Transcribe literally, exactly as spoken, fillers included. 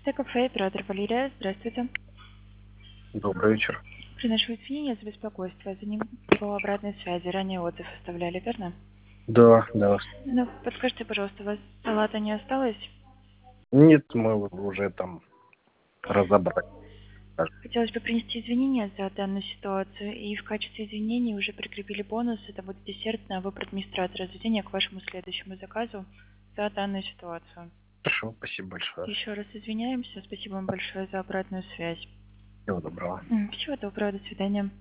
Т-кафе, оператор Валерия, здравствуйте. Добрый вечер. Приношу извинения за беспокойство. За ним по обратной связи. Ранее отзыв оставляли, верно? Да, да. Ну, подскажите, пожалуйста, у вас салата не осталось? Нет, мы уже там разобрали. Хотелось бы принести извинения за данную ситуацию. И в качестве извинений уже прикрепили бонус. Это будет десерт на выбор администратора заведения к вашему следующему заказу за данную ситуацию. Хорошо, спасибо большое. Еще раз извиняемся. Спасибо вам большое за обратную связь. Всего доброго. М, Всего доброго, до свидания.